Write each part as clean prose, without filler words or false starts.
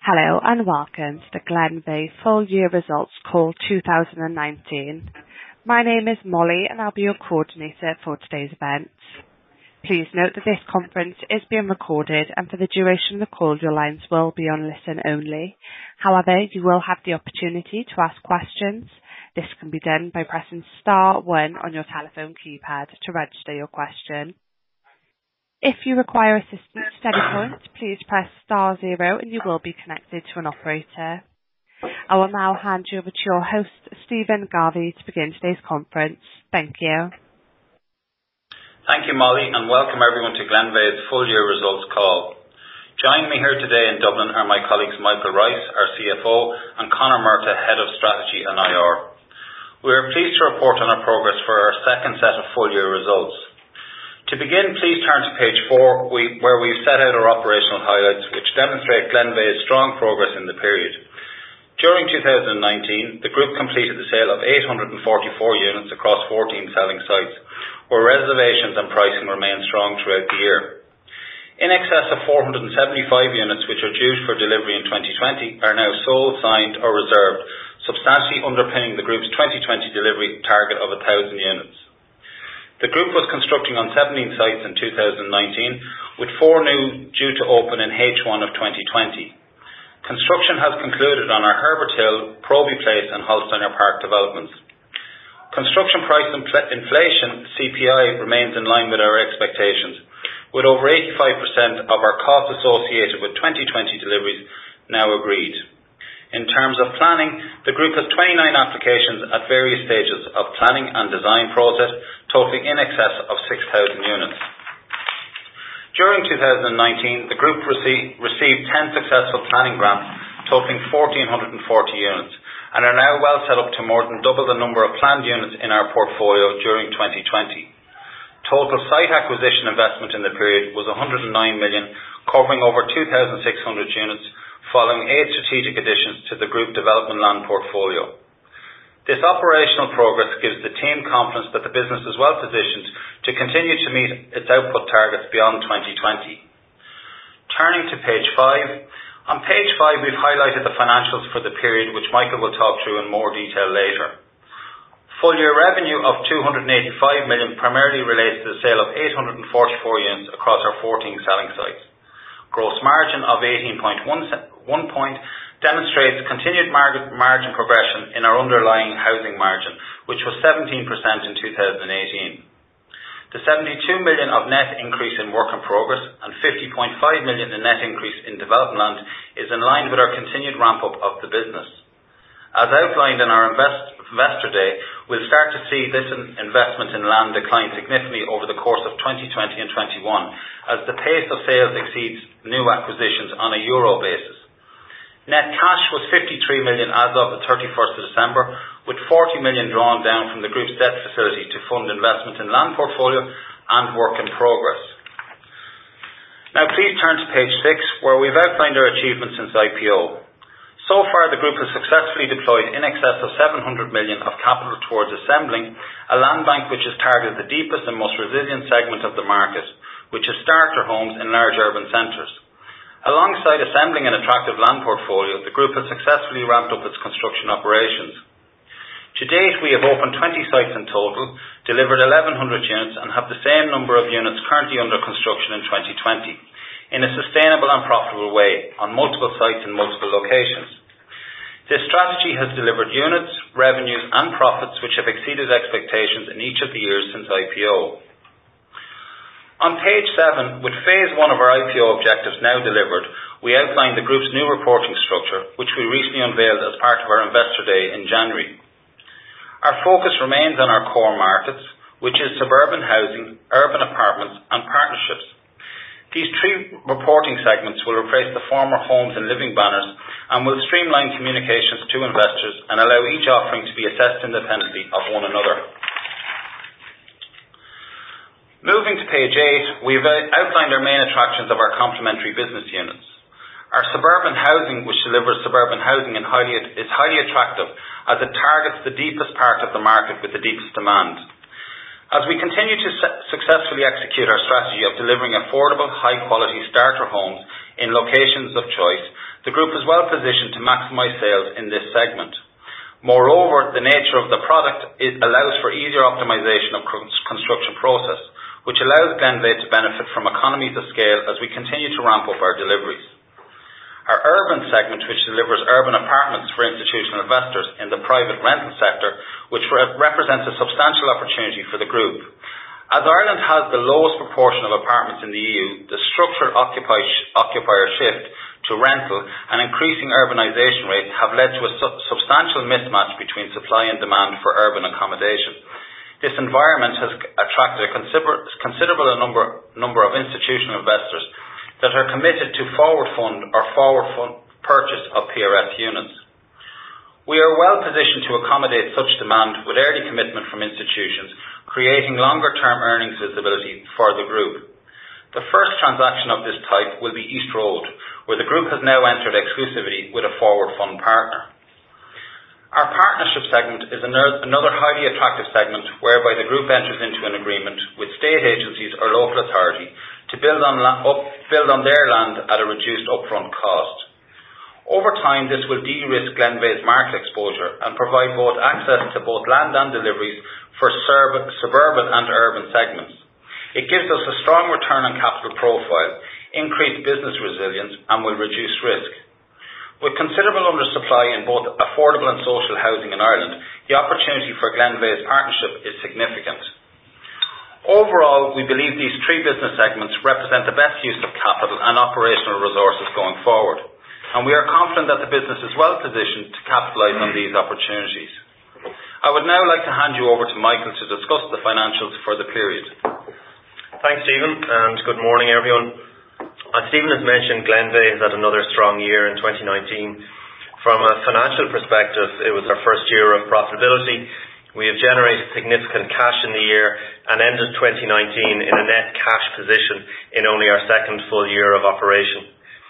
Hello and welcome to the Glenveagh Full Year Results Call 2019. My name is Molly and I'll be your coordinator for today's event. Please note that this conference is being recorded and for the duration of the call your lines will be on listen only. However, you will have the opportunity to ask questions. This can be done by pressing star 1 on your telephone keypad to register your question. If you require assistance at any point, please press star 0 and you will be connected to an operator. I will now hand you over to your host, Stephen Garvey, to begin today's conference. Thank you. Thank you, Molly, and welcome everyone to Glenveagh's full year results call. Joining me here today in Dublin are my colleagues Michael Rice, our CFO, and Conor Murtagh, Head of Strategy and IR. We are pleased to report on our progress for our second set of full year results. To begin, please turn to page 4, where we've set out our operational highlights, which demonstrate Glenveagh's strong progress in the period. During 2019, the group completed the sale of 844 units across 14 selling sites, where reservations and pricing remained strong throughout the year. In excess of 475 units, which are due for delivery in 2020, are now sold, signed or reserved, substantially underpinning the group's 2020 delivery target of 1,000 units. The group was constructing on 17 sites in 2019, with 4 new due to open in H1 of 2020. Construction has concluded on our Herbert Hill, Proby Place and Holsteiner Park developments. Construction price inflation, CPI, remains in line with our expectations, with over 85% of our costs associated with 2020 deliveries now agreed. In terms of planning, the group has 29 applications at various stages of planning and design process, totaling in excess of 6,000 units. During 2019, the group received 10 successful planning grants, totaling 1,440 units, and are now well set up to more than double the number of planned units in our portfolio during 2020. Total site acquisition investment in the period was 109 million, covering over 2,600 units, following 8 strategic additions to the group development land portfolio. This operational progress gives the team confidence that the business is well positioned to continue to meet its output targets beyond 2020. Turning to page 5. On page 5 we've highlighted the financials for the period, which Michael will talk through in more detail later. Full year revenue of 285 million primarily relates to the sale of 844 units across our 14 selling sites. Gross margin of 18.1 point demonstrates continued margin progression in our underlying housing margin, which was 17% in 2018. The 72 million of net increase in work in progress and 50.5 million in net increase in development land is in line with our continued ramp up of the business. As outlined in our Investor Day, we'll start to see this investment in land decline significantly over the course of 2020 and 21 as the pace of sales exceeds new acquisitions on a euro basis. Net cash was 53 million as of the 31st of December, with 40 million drawn down from the group's debt facility to fund investment in land portfolio and work in progress. Now please turn to page 6, where we've outlined our achievements since IPO. So far, the group has successfully deployed in excess of 700 million of capital towards assembling a land bank which has targeted the deepest and most resilient segment of the market, which is starter homes in large urban centres. Alongside assembling an attractive land portfolio, the group has successfully ramped up its construction operations. To date, we have opened 20 sites in total, delivered 1,100 units and have the same number of units currently under construction in 2020. In a sustainable and profitable way on multiple sites in multiple locations. This strategy has delivered units, revenues and profits which have exceeded expectations in each of the years since IPO. On page 7, with phase 1 of our IPO objectives now delivered, we outlined the group's new reporting structure, which we recently unveiled as part of our Investor Day in January. Our focus remains on our core markets, which is suburban housing, urban apartments and partnerships. These 3 reporting segments will replace the former homes and living banners and will streamline communications to investors and allow each offering to be assessed independently of one another. Moving to page 8, we've outlined our main attractions of our complementary business units. Our suburban housing, which delivers suburban housing is highly attractive as it targets the deepest part of the market with the deepest demand. As we continue to successfully execute our strategy of delivering affordable, high-quality starter homes in locations of choice, the group is well positioned to maximise sales in this segment. Moreover, the nature of the product allows for easier optimisation of construction process, which allows Glenveagh to benefit from economies of scale as we continue to ramp up our deliveries. Our urban segment, which delivers urban apartments for institutional investors in the private rental sector, which represents a substantial opportunity for the group. As Ireland has the lowest proportion of apartments in the EU, the structural occupier shift to rental and increasing urbanisation rates have led to a substantial mismatch between supply and demand for urban accommodation. This environment has attracted a considerable number of institutional investors that are committed to forward fund purchase of PRS units. We are well positioned to accommodate such demand with early commitment from institutions, creating longer-term earnings visibility for the group. The first transaction of this type will be East Road, where the group has now entered exclusivity with a forward fund partner. Our partnership segment is another highly attractive segment whereby the group enters into an agreement with state agencies or local authority to build on their land at a reduced upfront cost. Over time, this will de-risk Glenveagh's market exposure and provide both access to both land and deliveries for suburban and urban segments. It gives us a strong return on capital profile, increased business resilience, and will reduce risk. With considerable undersupply in both affordable and social housing in Ireland, the opportunity for Glenveagh's partnership is significant. Overall, we believe these three business segments represent the best use of capital and operational resources going forward, and we are confident that the business is well positioned to capitalise on these opportunities. I would now like to hand you over to Michael to discuss the financials for the period. Thanks, Stephen, and good morning, everyone. As Stephen has mentioned, Glenveagh has had another strong year in 2019. From a financial perspective, it was our first year of profitability. We have generated significant cash in the year and ended 2019 in a net cash position in only our second full year of operation.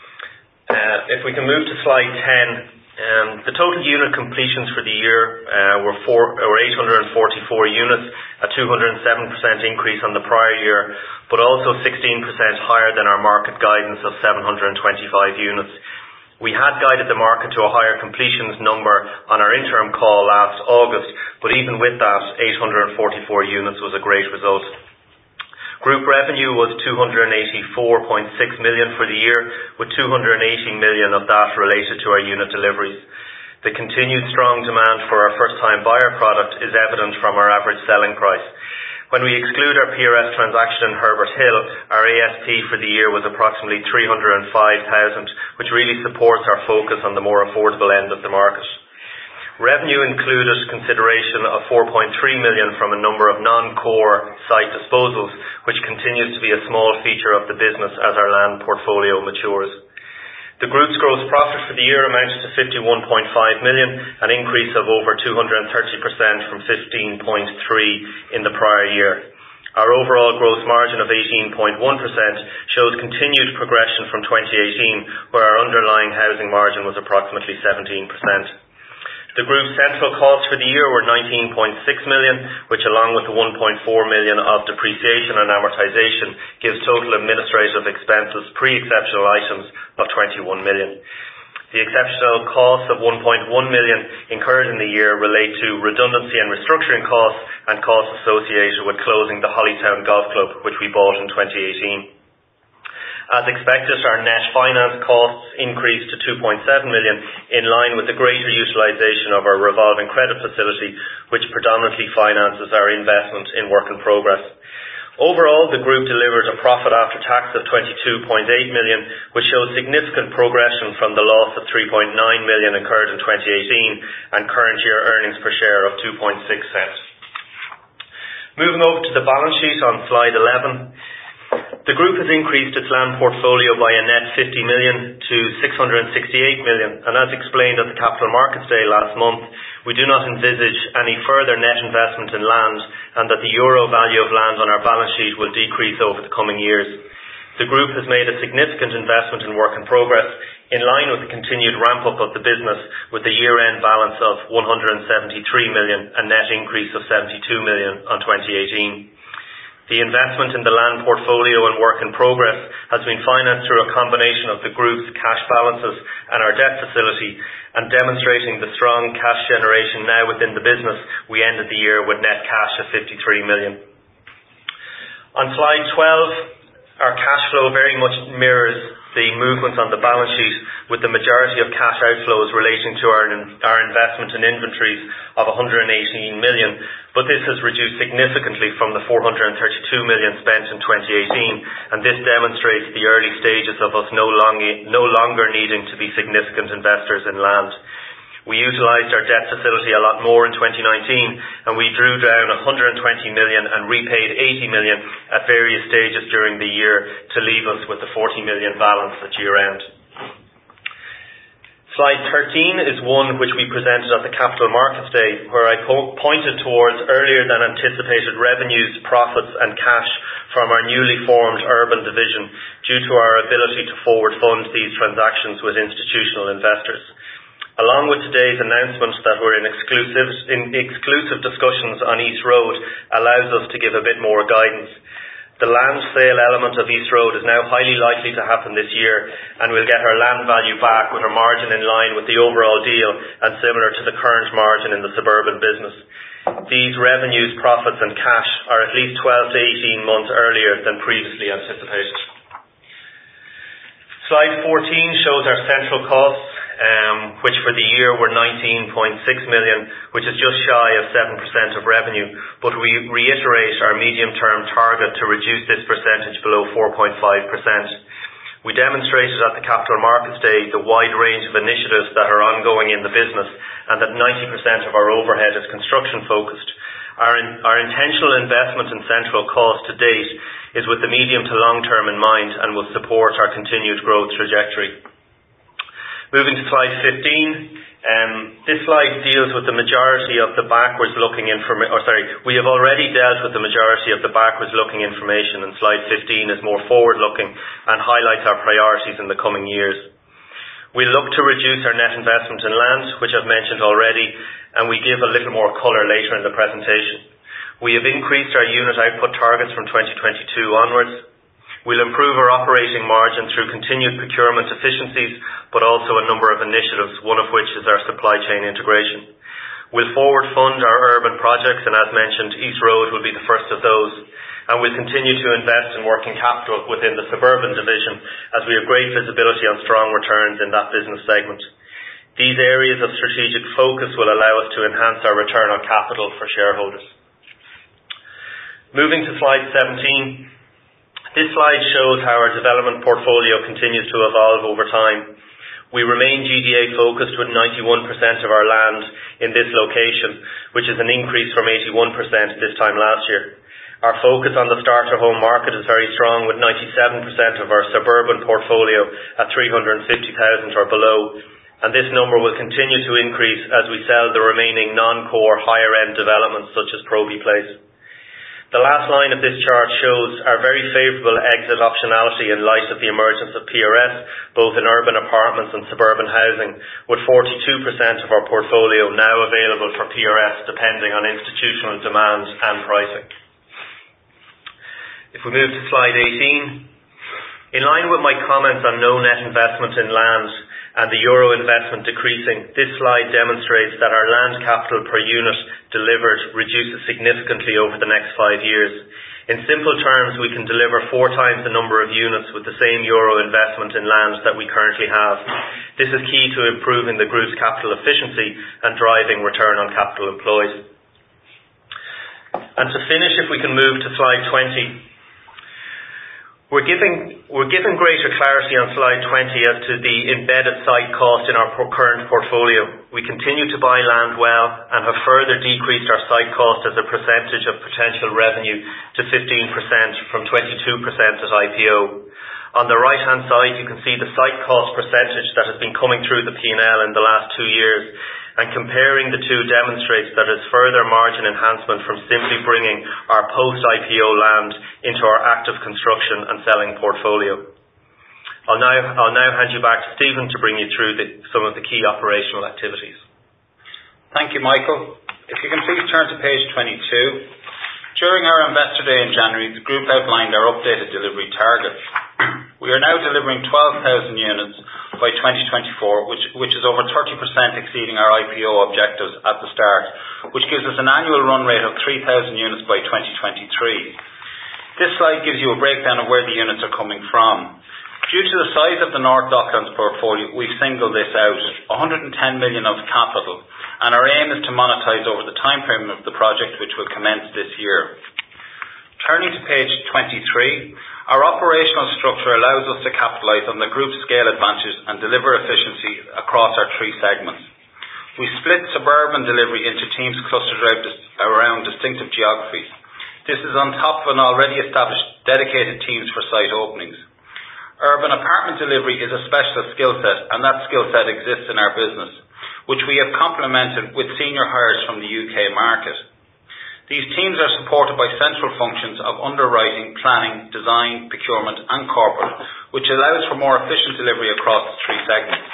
If we can move to slide 10, the total unit completions for the year were 844 units, a 207% increase on the prior year, but also 16% higher than our market guidance of 725 units. We had guided the market to a higher completions number on our interim call last August, but even with that, 844 units was a great result. Group revenue was 284.6 million for the year, with 280 million of that related to our unit deliveries. The continued strong demand for our first-time buyer product is evident from our average selling price. When we exclude our PRS transaction in Herbert Hill, our ASP for the year was approximately 305,000, which really supports our focus on the more affordable end of the market. Revenue included consideration of 4.3 million from a number of non-core site disposals, which continues to be a small feature of the business as our land portfolio matures. The group's gross profit for the year amounted to 51.5 million, an increase of over 230% from 15.3 in the prior year. Our overall gross margin of 18.1% shows continued progression from 2018, where our underlying housing margin was approximately 17%. The group's central costs for the year were 19.6 million, which along with the 1.4 million of depreciation and amortisation gives total administrative expenses pre-exceptional items of 21 million. The exceptional costs of 1.1 million incurred in the year relate to redundancy and restructuring costs and costs associated with closing the Hollytown Golf Club, which we bought in 2018. As expected, our net finance costs increased to 2.7 million, in line with the greater utilisation of our revolving credit facility, which predominantly finances our investment in work in progress. Overall, the group delivered a profit after tax of 22.8 million, which shows significant progression from the loss of 3.9 million incurred in 2018 and current year earnings per share of 2.6 cents. Moving over to the balance sheet on slide 11. The group has increased its land portfolio by a net 50 million to 668 million, and as explained at the Capital Markets Day last month, we do not envisage any further net investment in land and that the euro value of land on our balance sheet will decrease over the coming years. The group has made a significant investment in work in progress in line with the continued ramp-up of the business, with a year-end balance of 173 million, a net increase of 72 million on 2018. The investment in the land portfolio and work in progress has been financed through a combination of the group's cash balances and our debt facility, and demonstrating the strong cash generation now within the business, we ended the year with net cash of 53 million. On slide 12, our cash flow very much mirrors the movements on the balance sheet, with the majority of cash outflows relating to our investment in inventories of 118 million, but this has reduced significantly from the 432 million spent in 2018, and this demonstrates the early stages of us no longer needing to be significant investors in land. We utilised our debt facility a lot more in 2019, and we drew down 120 million and repaid 80 million at various stages during the year to leave us with the 40 million balance at year end. Slide 13 is one which we presented at the Capital Markets Day, where I pointed towards earlier than anticipated revenues, profits and cash from our newly formed urban division due to our ability to forward fund these transactions with institutional investors. Along with today's announcement that we're in exclusive discussions on East Road allows us to give a bit more guidance. The land sale element of East Road is now highly likely to happen this year, and we'll get our land value back with our margin in line with the overall deal and similar to the current margin in the suburban business. These revenues, profits and cash are at least 12 to 18 months earlier than previously anticipated. Slide 14 shows our central costs, which for the year were 19.6 million, which is just shy of 7% of revenue, but we reiterate our medium-term target to reduce this percentage below 4.5%. We demonstrated at the Capital Markets Day the wide range of initiatives that are ongoing in the business, and that 90% of our overhead is construction focused. Our intentional investment in central cost to date is with the medium to long term in mind and will support our continued growth trajectory. Moving to slide 15, this slide deals with the majority of the backwards-looking information. We have already dealt with the majority of the backwards-looking information, and slide 15 is more forward-looking and highlights our priorities in the coming years. We look to reduce our net investment in land, which I've mentioned already, and we give a little more colour later in the presentation. We have increased our unit output targets from 2022 onwards. We'll improve our operating margin through continued procurement efficiencies, but also a number of initiatives, one of which is our supply chain integration. We'll forward fund our urban projects, and as mentioned, East Road will be the first of those. And we'll continue to invest in working capital within the suburban division, as we have great visibility on strong returns in that business segment. These areas of strategic focus will allow us to enhance our return on capital for shareholders. Moving to slide 17. This slide shows how our development portfolio continues to evolve over time. We remain GDA focused with 91% of our land in this location, which is an increase from 81% this time last year. Our focus on the starter home market is very strong, with 97% of our suburban portfolio at 350,000 or below, and this number will continue to increase as we sell the remaining non-core higher-end developments such as Proby Place. The last line of this chart shows our very favourable exit optionality in light of the emergence of PRS, both in urban apartments and suburban housing, with 42% of our portfolio now available for PRS depending on institutional demand and pricing. If we move to slide 18, in line with my comments on no net investment in land and the euro investment decreasing, this slide demonstrates that our land capital per unit delivered reduces significantly over the next 5 years. In simple terms, we can deliver 4 times the number of units with the same euro investment in land that we currently have. This is key to improving the group's capital efficiency and driving return on capital employed. And to finish, if we can move to slide 20. We're given greater clarity on slide 20 as to the embedded site cost in our current portfolio. We continue to buy land well and have further decreased our site cost as a percentage of potential revenue to 15% from 22% at IPO. On the right hand side you can see the site cost percentage that has been coming through the P&L in the last 2 years, and comparing the two demonstrates that it's further margin enhancement from simply bringing our post-IPO land into our active construction and selling portfolio. I'll now hand you back to Stephen to bring you through some of the key operational activities. Thank you, Michael. If you can please turn to page 22. During our Investor Day in January, the group outlined our updated delivery targets. We are now delivering 12,000 units by 2024, which is over 30% exceeding our IPO objectives at the start, which gives us an annual run rate of 3,000 units by 2023. This slide gives you a breakdown of where the units are coming from. Due to the size of the North Docklands portfolio, we've singled this out, 110 million of capital, and our aim is to monetize over the time frame of the project, which will commence this year. Turning to page 23, our operational structure allows us to capitalise on the group's scale advantages and deliver efficiency across our three segments. We split suburban delivery into teams clustered around distinctive geographies. This is on top of an already established dedicated teams for site openings. Urban apartment delivery is a specialist skill set, and that skill set exists in our business, which we have complemented with senior hires from the UK market. These teams are supported by central functions of underwriting, planning, design, procurement and corporate, which allows for more efficient delivery across the three segments.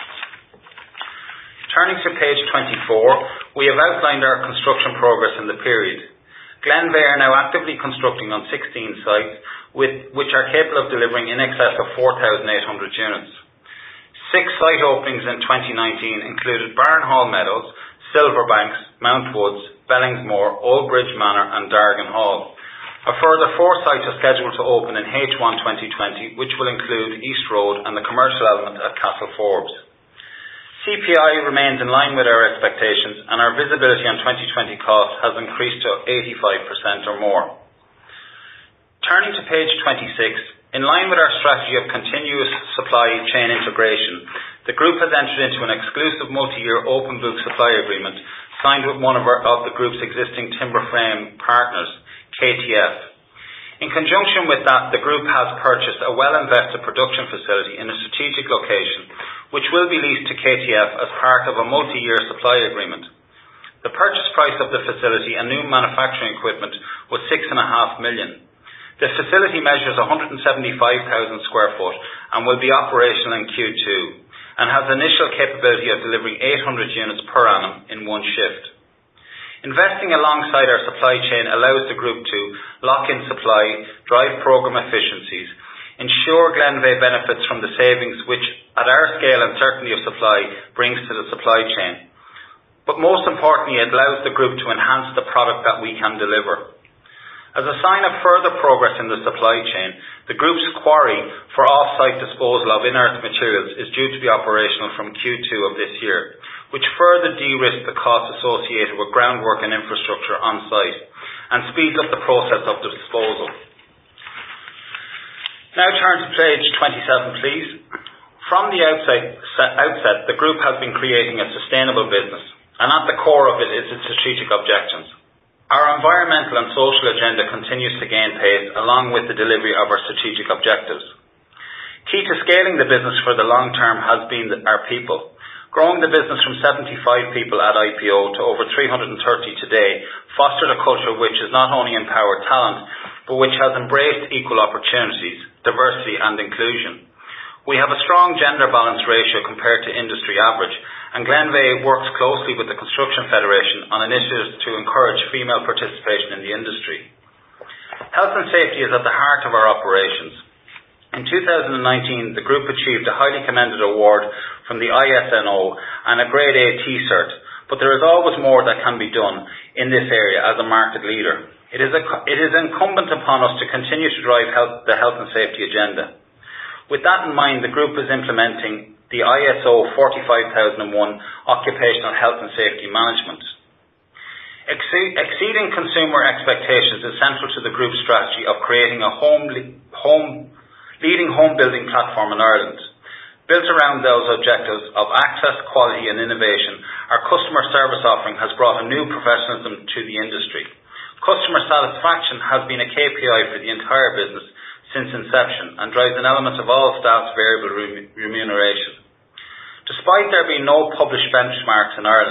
Turning to page 24, we have outlined our construction progress in the period. Glenveagh are now actively constructing on 16 sites, which are capable of delivering in excess of 4,800 units. 6 site openings in 2019 included Barnhall Meadows, Silverbanks, Mount Woods, Bellingsmore, Old Bridge Manor and Dargan Hall. A further 4 sites are scheduled to open in H1 2020, which will include East Road and the commercial element at Castle Forbes. CPI remains in line with our expectations, and our visibility on 2020 costs has increased to 85% or more. Turning to page 26, in line with our strategy of continuous supply chain integration, the group has entered into an exclusive multi-year open book supply agreement signed with one of the group's existing timber frame partners, KTF. In conjunction with that, the group has purchased a well-invested production facility in a strategic location, which will be leased to KTF as part of a multi-year supply agreement. The purchase price of the facility and new manufacturing equipment was 6.5 million. The facility measures 175,000 square foot and will be operational in Q2 and has initial capability of delivering 800 units per annum in one shift. Investing alongside our supply chain allows the group to lock in supply, drive program efficiencies, ensure Glenveagh benefits from the savings which, at our scale and certainty of supply, brings to the supply chain. But most importantly, it allows the group to enhance the product that we can deliver. As a sign of further progress in the supply chain, the group's quarry for off-site disposal of inert materials is due to be operational from Q2 of this year, which further de-risks the costs associated with groundwork and infrastructure on site and speeds up the process of the disposal. Now turn to page 27, please. From the outset, the group has been creating a sustainable business, and at the core of it is its strategic objectives. Our environmental and social agenda continues to gain pace along with the delivery of our strategic objectives. Key to scaling the business for the long term has been our people. Growing the business from 75 people at IPO to over 330 today fostered a culture which has not only empowered talent, but which has embraced equal opportunities, diversity and inclusion. We have a strong gender balance ratio compared to industry average, and Glenveagh works closely with the Construction Federation on initiatives to encourage female participation in the industry. Health and safety is at the heart of our operations. In 2019, the group achieved a highly commended award from the ISNO and a Grade A T-cert, but there is always more that can be done in this area as a market leader. It is incumbent upon us to continue to drive the health and safety agenda. With that in mind, the group is implementing the ISO 45001 Occupational Health and Safety Management. Exceeding consumer expectations is central to the group's strategy of creating a leading home building platform in Ireland. Built around those objectives of access, quality and innovation, our customer service offering has brought a new professionalism to the industry. Customer satisfaction has been a KPI for the entire business since inception and drives an element of all staff's variable remuneration. Despite there being no published benchmarks in Ireland,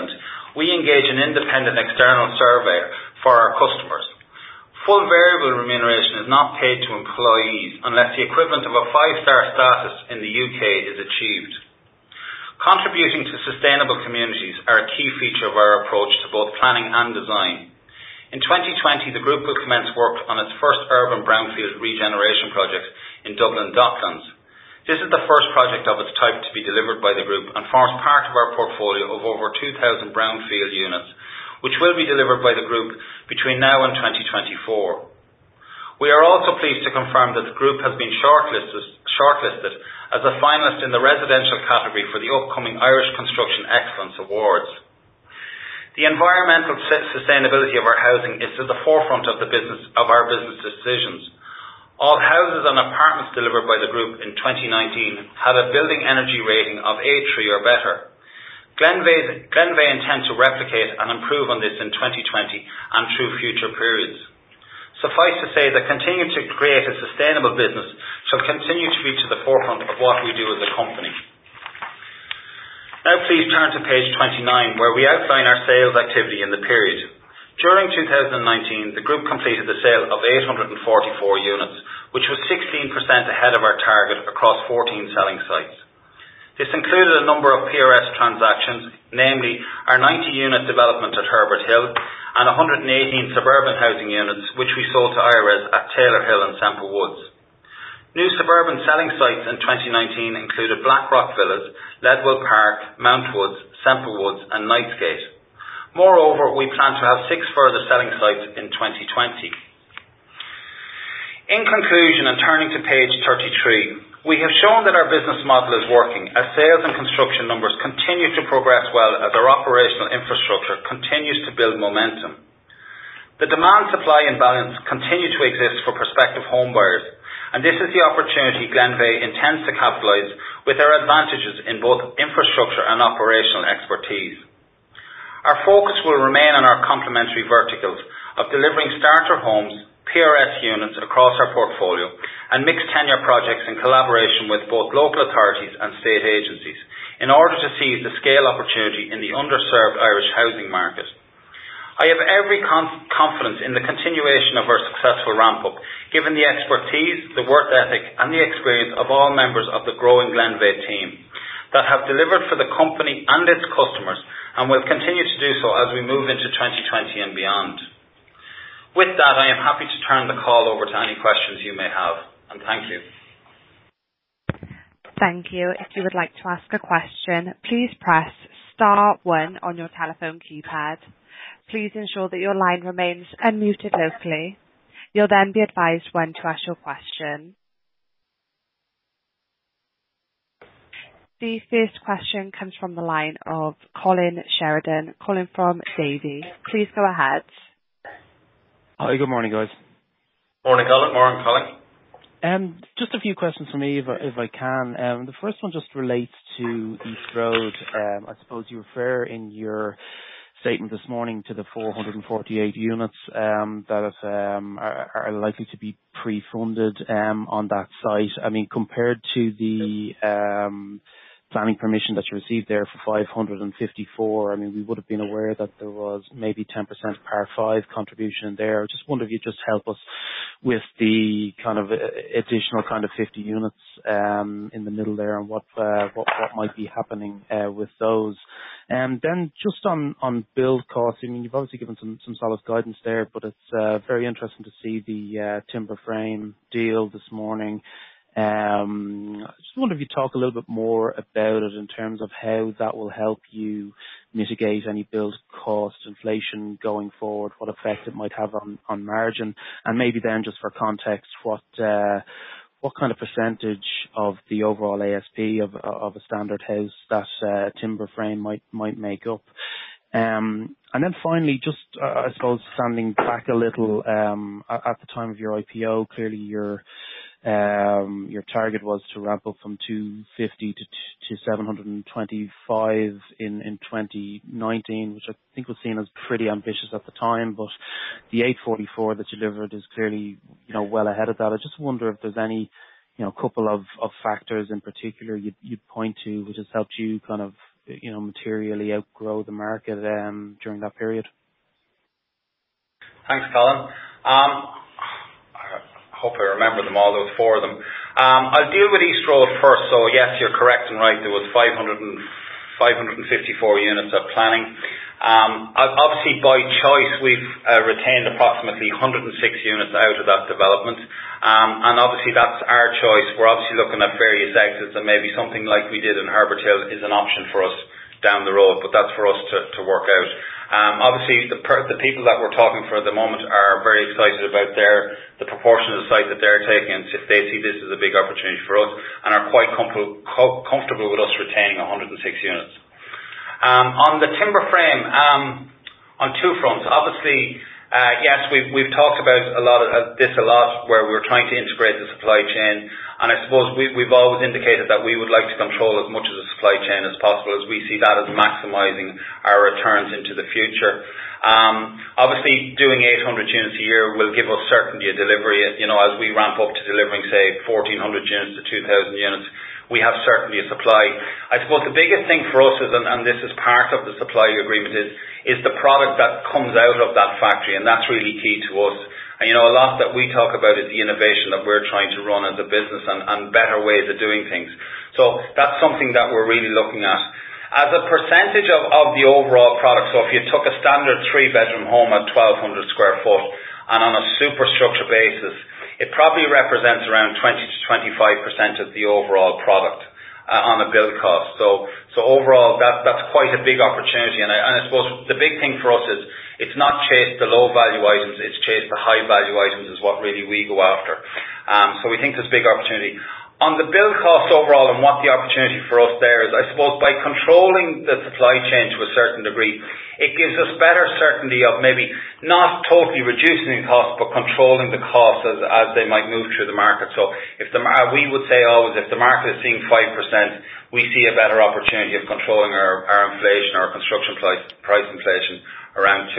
we engage an independent external surveyor for our customers. Full variable remuneration is not paid to employees unless the equivalent of a 5-star status in the UK is achieved. Contributing to sustainable communities are a key feature of our approach to both planning and design. In 2020, the group will commence work on its first urban brownfield regeneration project in Dublin Docklands. This is the first project of its type to be delivered by the group and forms part of our portfolio of over 2,000 brownfield units, which will be delivered by the group between now and 2024. We are also pleased to confirm that the group has been shortlisted as a finalist in the residential category for the upcoming Irish Construction Excellence Awards. The environmental sustainability of our housing is to the forefront of our business decisions. All houses and apartments delivered by the group in 2019 had a building energy rating of A3 or better. Glenveagh intend to replicate and improve on this in 2020 and through future periods. Suffice to say that continuing to create a sustainable business shall continue to be to the forefront of what we do as a company. Now please turn to page 29, where we outline our sales activity in the period. During 2019, the group completed the sale of 844 units, which was 16% ahead of our target across 14 selling sites. This included a number of PRS transactions, namely our 90-unit development at Herbert Hill and 118 suburban housing units, which we sold to IRES at Taylor Hill and Semple Woods. New suburban selling sites in 2019 included Blackrock Villas, Leadwell Park, Mount Woods, Semple Woods and Knightsgate. Moreover, we plan to have 6 further selling sites in 2020. In conclusion, and turning to page 33, we have shown that our business model is working as sales and construction numbers continue to progress well as our operational infrastructure continues to build momentum. The demand-supply imbalance continues to exist for prospective home buyers, and this is the opportunity Glenveagh intends to capitalise with our advantages in both infrastructure and operational expertise. Our focus will remain on our complementary verticals of delivering starter homes, PRS units across our portfolio, and mixed tenure projects in collaboration with both local authorities and state agencies in order to seize the scale opportunity in the underserved Irish housing market. I have every confidence in the continuation of our successful ramp-up, given the expertise, the work ethic and the experience of all members of the growing Glenveagh team that have delivered for the company and its customers and will continue to do so as we move into 2020 and beyond. With that, I am happy to turn the call over to any questions you may have, and thank you. Thank you. If you would like to ask a question, please press star 1 on your telephone keypad. Please ensure that your line remains unmuted locally. You'll then be advised when to ask your question. The first question comes from the line of Colin Sheridan, calling from Davy. Please go ahead. Hi, good morning, guys. Morning, Colin. Morning, Colin. Just a few questions for me, if I can. The first one just relates to East Road. I suppose you refer in your statement this morning to the 448 units that are likely to be pre-funded on that site. I mean, compared to the planning permission that you received there for 554, I mean, we would have been aware that there was maybe 10% Par 5 contribution there. I just wonder if you just help us with the kind of additional kind of 50 units in the middle there and what might be happening with those. And then just on build costs, I mean, you've obviously given some solid guidance there, but it's very interesting to see the timber frame deal this morning. I just wonder if you talk a little bit more about it in terms of how that will help you mitigate any build cost inflation going forward, what effect it might have on margin, and maybe then just for context, what kind of percentage of the overall ASP of a standard house that timber frame might make up. And then finally, just I suppose standing back a little, at the time of your IPO, clearly your target was to ramp up from 250 to 725 in 2019, which I think was seen as pretty ambitious at the time. But the 844 that you delivered is clearly, well ahead of that. I just wonder if there's any, couple of factors in particular you'd point to which has helped you kind of materially outgrow the market during that period? Thanks, Colin. I hope I remember them all. There was 4 of them. I'll deal with East Road first. So yes, you're correct and right. There was 554 units of planning. Obviously, by choice, we've retained approximately 106 units out of that development. And obviously, that's our choice. We're obviously looking at various exits, and maybe something like we did in Herbert Hill is an option for us down the road, but that's for us to work out. Obviously, the people that we're talking for at the moment are very excited about the proportion of the site that they're taking, and they see this as a big opportunity for us, and are quite comfortable with us retaining 106 units. On the timber frame, on 2 fronts. Obviously, yes, we've talked about a lot, where we're trying to integrate the supply chain, and I suppose we've always indicated that we would like to control as much of the supply chain as possible, as we see that as maximising our returns into the future. Obviously, doing 800 units a year will give us certainty of delivery. As we ramp up to delivering, say, 1,400 units to 2,000 units, we have certainty of supply. I suppose the biggest thing for us is, and this is part of the supply agreement, is the product that comes out of that factory, and that's really key to us. And a lot that we talk about is the innovation that we're trying to run as a business and better ways of doing things. So that's something that we're really looking at. As a percentage of the overall product, so if you took a standard 3-bedroom home at 1,200 square foot, and on a superstructure basis, it probably represents around 20 to 25% of the overall product on a build cost. So overall, that's quite a big opportunity. And I suppose the big thing for us is it's not chase the low value items, it's chase the high value items is what really we go after. So we think there's big opportunity. On the build cost overall, and what the opportunity for us there is, I suppose by controlling the supply chain to a certain degree, it gives us better certainty of maybe not totally reducing the cost, but controlling the costs as they might move through the market. So we would say always, if the market is seeing 5%, we see a better opportunity of controlling our inflation, our construction price inflation around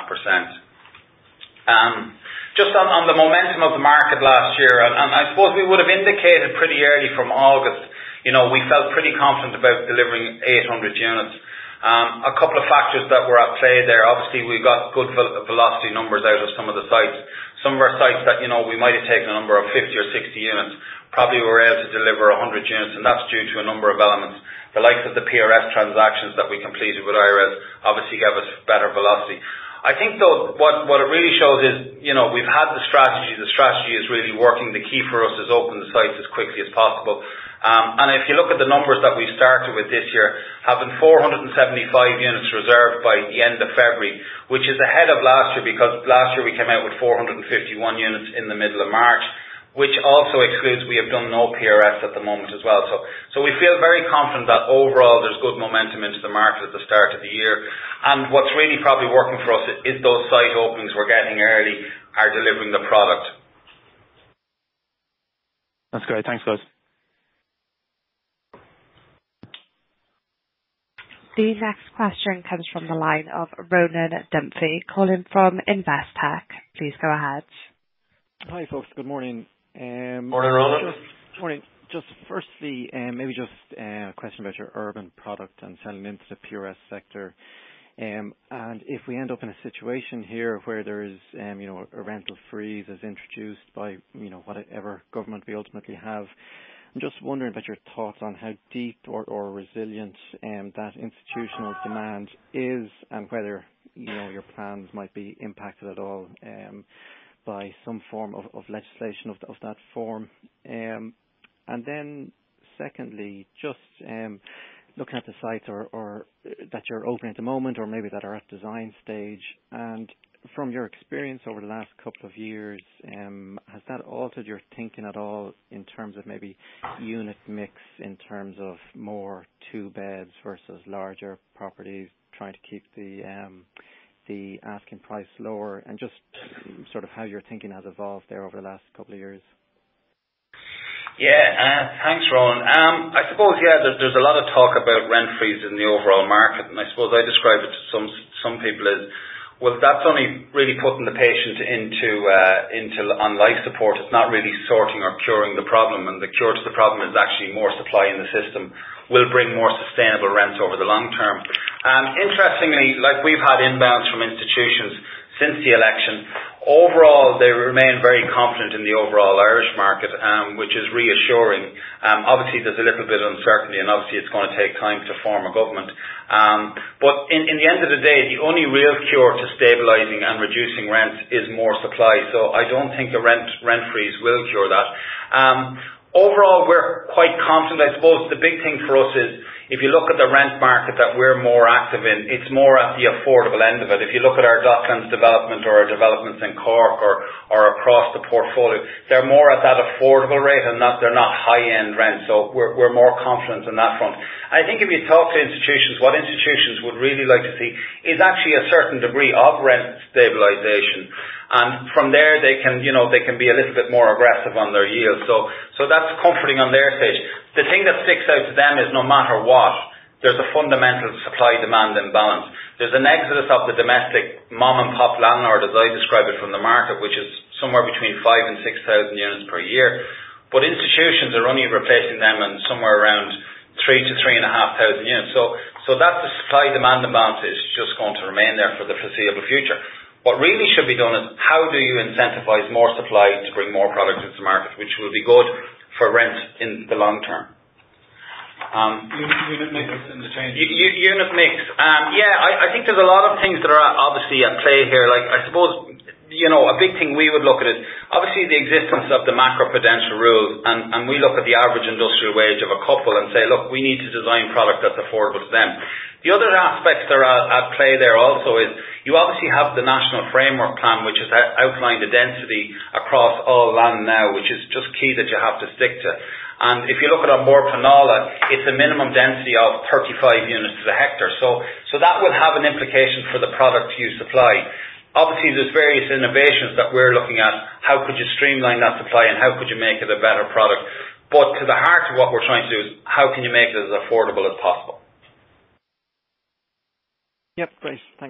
2.5%. Just on the momentum of the market last year, and I suppose we would have indicated pretty early from August, we felt pretty confident about delivering 800 units. A couple of factors that were at play there. Obviously, we got good velocity numbers out of some of the sites. Some of our sites that, we might have taken a number of 50 or 60 units, probably were able to deliver 100 units, and that's due to a number of elements. The likes of the PRS transactions that we completed with IRS obviously gave us better velocity. I think, though, what it really shows is, we've had the strategy. The strategy is really working. The key for us is open the sites as quickly as possible. And if you look at the numbers that we started with this year, having 475 units reserved by the end of February, which is ahead of last year, because last year we came out with 451 units in the middle of March, which also excludes we have done no PRS at the moment as well. So we feel very confident that overall there's good momentum into the market at the start of the year. And what's really probably working for us is those site openings we're getting early are delivering the product. That's great. Thanks, guys. The next question comes from the line of Ronan Dunphy, calling from Investec. Please go ahead. Hi, folks. Good morning. Morning, Ronan. Morning. Just firstly, maybe just a question about your urban product and selling into the PRS sector. And if we end up in a situation here where there is, a rental freeze is introduced by, whatever government we ultimately have, I'm just wondering about your thoughts on how deep or resilient that institutional demand is, and whether, your plans might be impacted at all by some form of legislation of that form. And then secondly, just looking at the sites or that you're opening at the moment, or maybe that are at design stage, and from your experience over the last couple of years, has that altered your thinking at all in terms of maybe unit mix, in terms of more 2 beds versus larger properties, trying to keep the asking price lower, and just sort of how your thinking has evolved there over the last couple of years? Yeah, thanks, Rowan. I suppose, there's a lot of talk about rent freeze in the overall market, and I suppose I describe it to some people as well, that's only really putting the patient on life support. It's not really sorting or curing the problem, and the cure to the problem is actually more supply in the system will bring more sustainable rents over the long term. Interestingly, like we've had inbounds from institutions since the election, overall they remain very confident in the overall Irish market, which is reassuring. Obviously there's a little bit of uncertainty, and obviously it's going to take time to form a government. But in the end of the day, the only real cure to stabilising and reducing rents is more supply. So I don't think a rent freeze will cure that. Overall, we're quite confident. I suppose the big thing for us is, if you look at the rent market that we're more active in, it's more at the affordable end of it. If you look at our Docklands development or our developments in Cork or across the portfolio, they're more at that affordable rate and they're not high-end rent. So we're more confident on that front. I think if you talk to institutions, what institutions would really like to see is actually a certain degree of rent stabilisation. And from there they can be a little bit more aggressive on their yield. So that's comforting on their stage. The thing that sticks out to them is no matter what, there's a fundamental supply-demand imbalance. There's an exodus of the domestic mom-and-pop landlord, as I describe it, from the market, which is somewhere between 5,000 and 6,000 units per year. But institutions are only replacing them in somewhere around 3,000 to 3,500 units. So that the supply-demand imbalance is just going to remain there for the foreseeable future. What really should be done is, how do you incentivise more supply to bring more products into the market, which will be good for rent in the long term. Unit mix and the change. Unit mix. I think there's a lot of things that are obviously at play here. Like, I suppose, a big thing we would look at is obviously the existence of the macroprudential rules, and we look at the average industrial wage of a couple and say, look, we need to design product that's affordable to them. The other aspects that are at play there also is, you obviously have the National Framework Plan, which has outlined the density across all land now, which is just key that you have to stick to. And if you look at An Bord Pleanála, it's a minimum density of 35 units to the hectare. So that will have an implication for the product you supply. Obviously, there's various innovations that we're looking at. How could you streamline that supply, and how could you make it a better product? But to the heart of what we're trying to do is, how can you make it as affordable as possible? Yep, great. Thanks.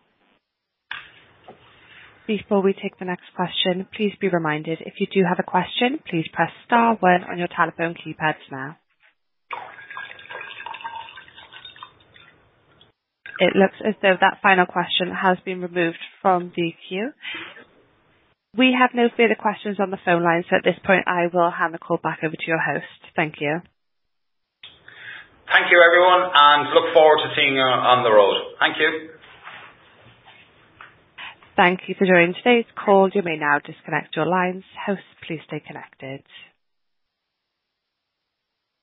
Before we take the next question, please be reminded, if you do have a question, please press *1 on your telephone keypads now. It looks as though that final question has been removed from the queue. We have no further questions on the phone line, so at this point I will hand the call back over to your host. Thank you. Thank you, everyone, and look forward to seeing you on the road. Thank you. Thank you for joining today's call. You may now disconnect your lines. Hosts, please stay connected.